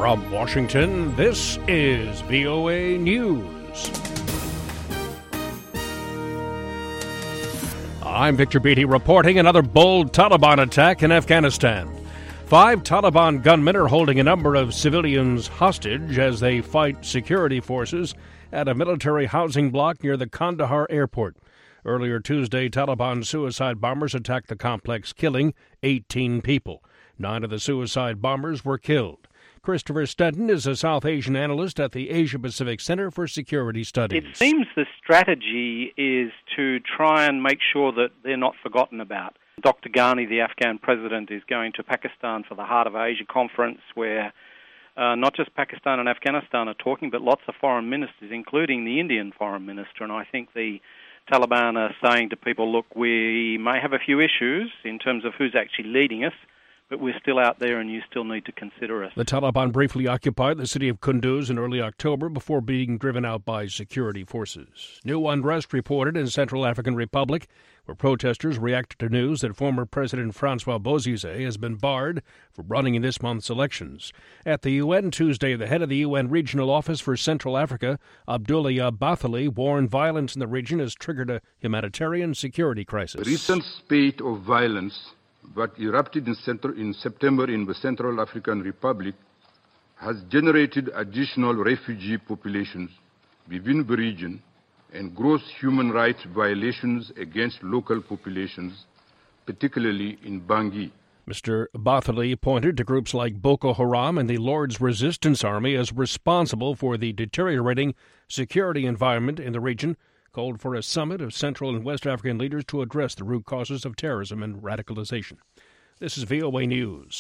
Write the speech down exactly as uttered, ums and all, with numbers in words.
From Washington, this is V O A News. I'm Victor Beatty reporting another bold Taliban attack in Afghanistan. Five Taliban gunmen are holding a number of civilians hostage as they fight security forces at a military housing block near the Kandahar airport. Earlier Tuesday, Taliban suicide bombers attacked the complex, killing eighteen people. Nine of the suicide bombers were killed. Christopher Stenton is a South Asian analyst at the Asia-Pacific Center for Security Studies. It seems the strategy is to try and make sure that they're not forgotten about. Doctor Ghani, the Afghan president, is going to Pakistan for the Heart of Asia conference where uh, not just Pakistan and Afghanistan are talking, but lots of foreign ministers, including the Indian foreign minister. And I think the Taliban are saying to people, look, we may have a few issues in terms of who's actually leading us, but we're still out there and you still need to consider us. The Taliban briefly occupied the city of Kunduz in early October before being driven out by security forces. New unrest reported in Central African Republic, where protesters reacted to news that former President Francois Bozizé has been barred from running in this month's elections. At the U N Tuesday, the head of the U N Regional Office for Central Africa, Abdoulaye Bathily, warned violence in the region has triggered a humanitarian security crisis. The recent spate of violence that erupted in, center, in September in the Central African Republic has generated additional refugee populations within the region and gross human rights violations against local populations, particularly in Bangui. Mister Bathily pointed to groups like Boko Haram and the Lord's Resistance Army as responsible for the deteriorating security environment in the region, called for a summit of Central and West African leaders to address the root causes of terrorism and radicalization. This is V O A News.